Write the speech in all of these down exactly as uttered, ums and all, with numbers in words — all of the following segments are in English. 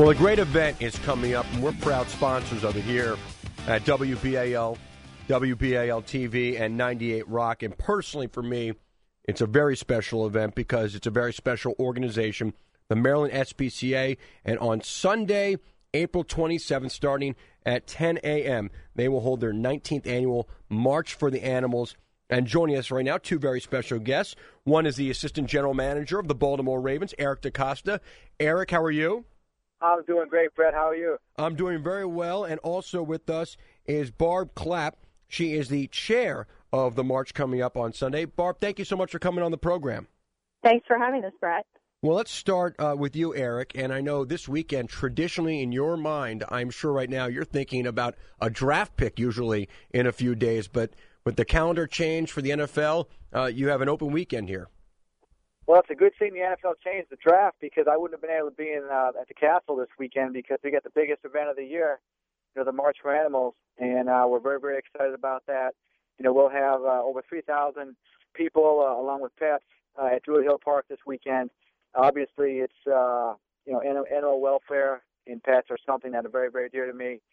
Well, a great event is coming up, and we're proud sponsors of it here at W B A L, W B A L T V, and ninety-eight Rock. And personally, for me, it's a very special event because it's a very special organization, the Maryland S P C A. And on Sunday, April twenty-seventh, starting at ten a.m., they will hold their nineteenth annual March for the Animals. And joining us right now, two very special guests. One is the Assistant General Manager of the Baltimore Ravens, Eric DeCosta. Eric, how are you? I'm doing great, Brett. How are you? I'm doing very well. And also with us is Barb Clapp. She is the chair of the march coming up on Sunday. Barb, thank you so much for coming on the program. Thanks for having us, Brett. Well, let's start uh, with you, Eric. And I know this weekend, traditionally in your mind, I'm sure right now you're thinking about a draft pick usually in a few days. But with the calendar change for the N F L, uh, you have an open weekend here. Well, it's a good thing the N F L changed the draft because I wouldn't have been able to be in uh, at the Castle this weekend because we got the biggest event of the year, you know, the March for Animals, and uh, we're very, very excited about that. You know, we'll have uh, over three thousand people uh, along with pets uh, at Druid Hill Park this weekend. Obviously, it's, uh, you know, animal welfare and pets are something that are very, very dear to me,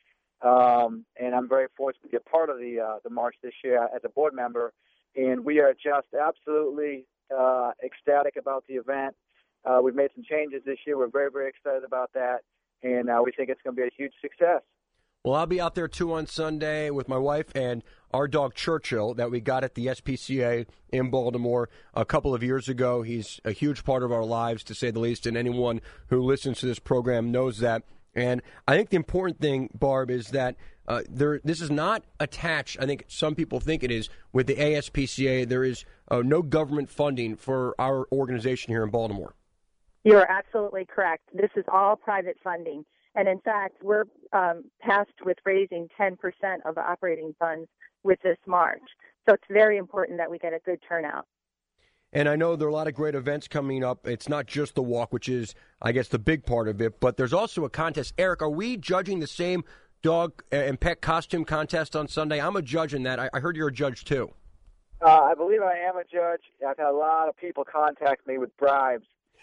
um, and I'm very fortunate to be a part of the uh, the march this year as a board member, and we are just absolutely Uh, ecstatic about the event. Uh, we've made some changes this year. We're very, very excited about that, and uh, we think it's going to be a huge success. Well, I'll be out there, too, on Sunday with my wife and our dog Churchill that we got at the S P C A in Baltimore a couple of years ago. He's a huge part of our lives, to say the least, and anyone who listens to this program knows that. And I think the important thing, Barb, is that uh, there. This is not attached, I think some people think it is, with the A S P C A. There is uh, no government funding for our organization here in Baltimore. You're absolutely correct. This is all private funding. And, in fact, we're um, tasked with raising ten percent of the operating funds with this march. So it's very important that we get a good turnout. And I know there are a lot of great events coming up. It's not just the walk, which is, I guess, the big part of it, but there's also a contest. Eric, are we judging the same dog and pet costume contest on Sunday? I'm a judge in that. I heard you're a judge, too. Uh, I believe I am a judge. I've had a lot of people contact me with bribes,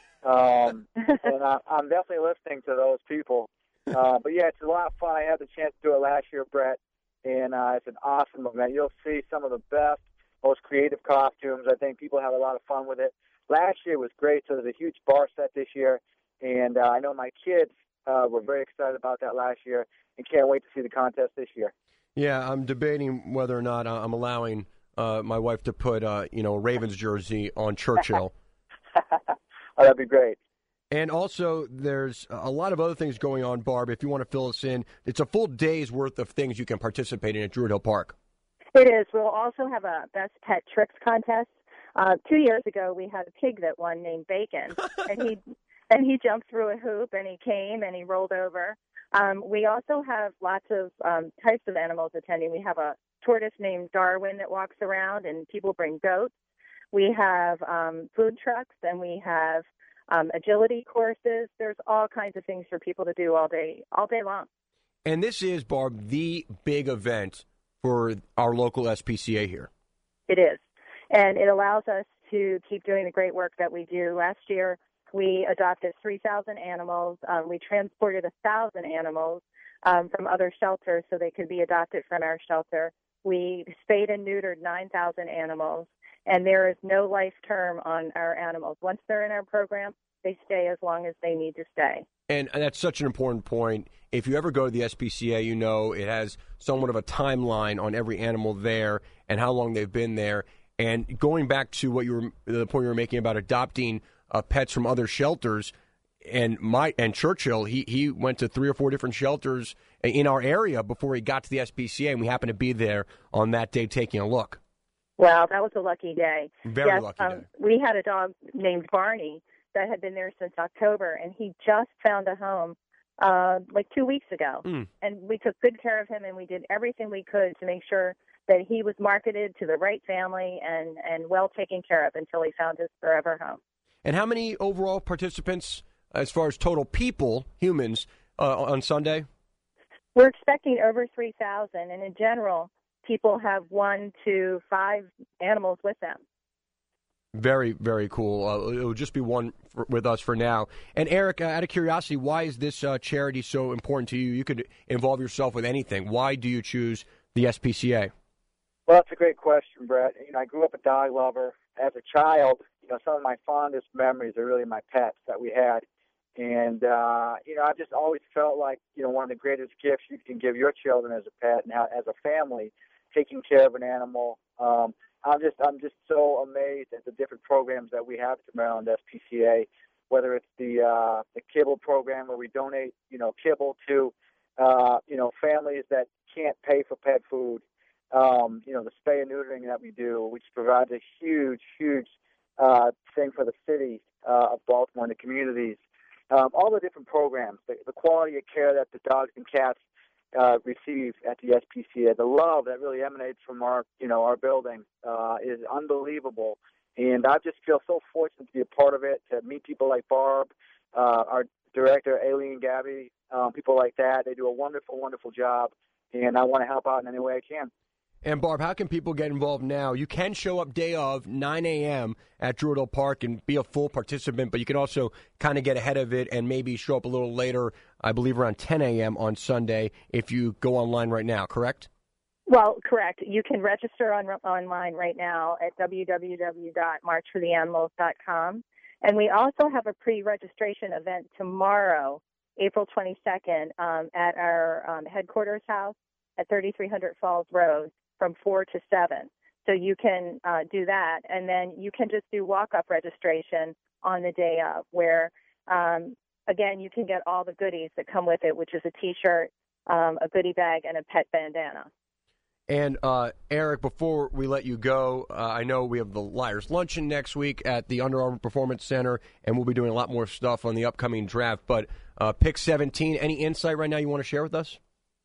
um, and I, I'm definitely listening to those people. Uh, but, yeah, it's a lot of fun. I had the chance to do it last year, Brett, and uh, it's an awesome event. You'll see some of the best, most creative costumes. I think people have a lot of fun with it. Last year was great, so there's a huge bar set this year, and uh, I know my kids uh, were very excited about that last year and can't wait to see the contest this year. Yeah, I'm debating whether or not I'm allowing uh, my wife to put, uh, you know, a Ravens jersey on Churchill. Oh, that'd be great. And also, there's a lot of other things going on, Barb, if you want to fill us in. It's a full day's worth of things you can participate in at Druid Hill Park. It is. We'll also have a Best Pet Tricks contest. Uh, two years ago, we had a pig that won named Bacon, and he and he jumped through a hoop, and he came, and he rolled over. Um, we also have lots of um, types of animals attending. We have a tortoise named Darwin that walks around, and people bring goats. We have um, food trucks, and we have um, agility courses. There's all kinds of things for people to do all day, all day long. And this is, Barb, the big event for our local S P C A here. It is. And it allows us to keep doing the great work that we do. Last year, we adopted three thousand animals. Um, we transported one thousand animals um, from other shelters so they could be adopted from our shelter. We spayed and neutered nine thousand animals, and there is no life term on our animals. Once they're in our program, they stay as long as they need to stay. And that's such an important point. If you ever go to the S P C A, you know it has somewhat of a timeline on every animal there and how long they've been there. And going back to what you were, the point you were making about adopting uh, pets from other shelters, and my and Churchill, he he went to three or four different shelters in our area before he got to the S P C A, and we happened to be there on that day taking a look. Wow, that was a lucky day. Very yes, lucky um, day. We had a dog named Barney that had been there since October, and he just found a home uh, like two weeks ago. Mm. And we took good care of him, and we did everything we could to make sure that he was marketed to the right family and, and well taken care of until he found his forever home. And how many overall participants, as far as total people, humans, uh, on Sunday? We're expecting over three thousand, and in general, people have one to five animals with them. Very, very cool. Uh, it will just be one for, with us for now. And Eric, uh, out of curiosity, why is this uh, charity so important to you? You could involve yourself with anything. Why do you choose the S P C A? Well, that's a great question, Brett. You know, I grew up a dog lover. As a child, you know, some of my fondest memories are really my pets that we had. And, uh, you know, I've just always felt like, you know, one of the greatest gifts you can give your children as a pet and how, as a family, taking care of an animal. Um, I'm just I'm just so amazed at the different programs that we have at the Maryland S P C A, whether it's the uh, the kibble program where we donate, you know, kibble to, uh, you know, families that can't pay for pet food. Um, you know, the spay and neutering that we do, which provides a huge, huge uh, thing for the city uh, of Baltimore and the communities. Um, all the different programs, the, the quality of care that the dogs and cats uh, receive at the S P C A, the love that really emanates from our, you know, our building uh, is unbelievable. And I just feel so fortunate to be a part of it, to meet people like Barb, uh, our director, Aileen Gabby, um, people like that. They do a wonderful, wonderful job, and I want to help out in any way I can. And, Barb, how can people get involved now? You can show up day of, nine a.m. at Druid Park and be a full participant, but you can also kind of get ahead of it and maybe show up a little later, I believe around ten a.m. on Sunday if you go online right now, correct? Well, correct. You can register on online right now at w w w dot march for the animals dot com. And we also have a pre-registration event tomorrow, April twenty-second, um, at our um, headquarters house at thirty-three hundred Falls Road, from four to seven. So you can uh, do that, and then you can just do walk-up registration on the day of, where, um, again, you can get all the goodies that come with it, which is a T-shirt, um, a goodie bag, and a pet bandana. And, uh, Eric, before we let you go, uh, I know we have the Liars Luncheon next week at the Under Armour Performance Center, and we'll be doing a lot more stuff on the upcoming draft. But uh, pick seventeen, any insight right now you want to share with us?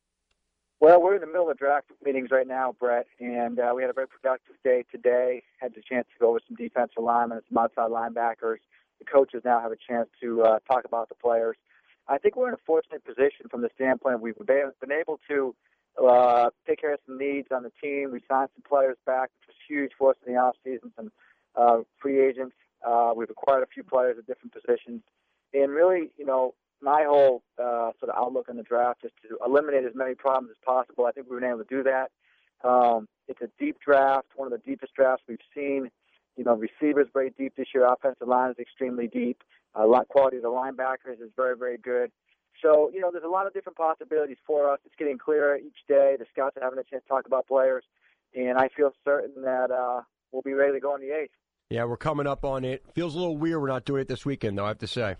Well, we're in the middle of draft meetings right now, Brett, and uh, we had a very productive day today. Had the chance to go over some defensive linemen and some outside linebackers. The coaches now have a chance to uh, talk about the players. I think we're in a fortunate position from the standpoint we've been able to uh, take care of some needs on the team. We signed some players back, which was huge for us in the offseason, some uh, free agents. Uh, we've acquired a few players at different positions. And really, you know, my whole uh, sort of outlook on the draft is to eliminate as many problems as possible. I think we've been able to do that. Um, it's a deep draft, one of the deepest drafts we've seen. You know, receivers very deep this year. Offensive line is extremely deep. Uh, quality of the linebackers is very, very good. So, you know, there's a lot of different possibilities for us. It's getting clearer each day. The scouts are having a chance to talk about players, and I feel certain that uh, we'll be ready to go on the eighth. Yeah, we're coming up on it. Feels a little weird we're not doing it this weekend, though, I have to say.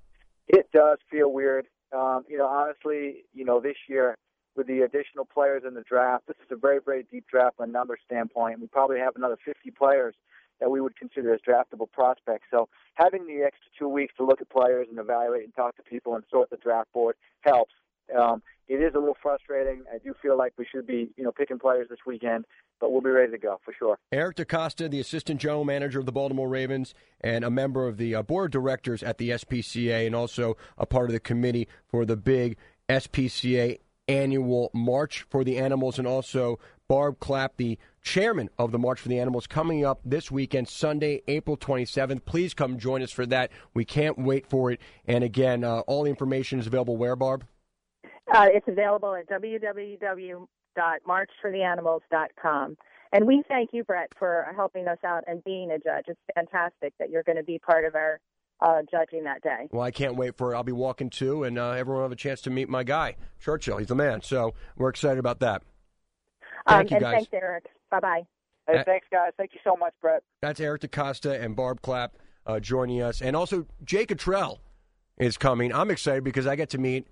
It does feel weird. Um, you know, honestly, you know, this year with the additional players in the draft, this is a very, very deep draft from a number standpoint. We probably have another fifty players that we would consider as draftable prospects. So having the extra two weeks to look at players and evaluate and talk to people and sort the draft board helps. Um, it is a little frustrating. I do feel like we should be, you know, picking players this weekend, but we'll be ready to go for sure. Eric DeCosta, the assistant general manager of the Baltimore Ravens and a member of the uh, board of directors at the S P C A and also a part of the committee for the big S P C A annual March for the Animals, and also Barb Clapp, the chairman of the March for the Animals, coming up this weekend, Sunday, April twenty-seventh. Please come join us for that. We can't wait for it. And again, uh, all the information is available where, Barb? Uh, it's available at w w w dot march for the animals dot com. And we thank you, Brett, for helping us out and being a judge. It's fantastic that you're going to be part of our uh, judging that day. Well, I can't wait for it. I'll be walking too, and uh, everyone will have a chance to meet my guy, Churchill. He's the man. So we're excited about that. Thank um, you, and guys. Thanks, Eric. Bye-bye. Hey, Uh, thanks, guys. Thank you so much, Brett. That's Eric DeCosta and Barb Clapp uh, joining us. And also, Jay Cottrell is coming. I'm excited because I get to meet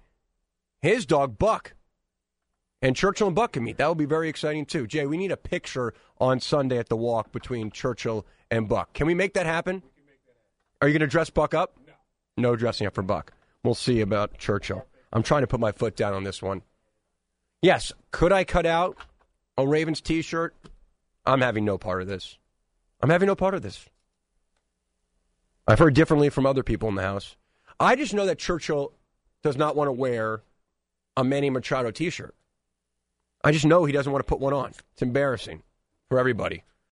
his dog, Buck. And Churchill and Buck can meet. That will be very exciting, too. Jay, we need a picture on Sunday at the walk between Churchill and Buck. Can we make that happen? We can make that happen. Are you going to dress Buck up? No. No dressing up for Buck. We'll see about Churchill. I'm trying to put my foot down on this one. Yes, could I cut out a Ravens T-shirt? I'm having no part of this. I'm having no part of this. I've heard differently from other people in the house. I just know that Churchill does not want to wear a Manny Machado T-shirt. I just know he doesn't want to put one on. It's embarrassing for everybody.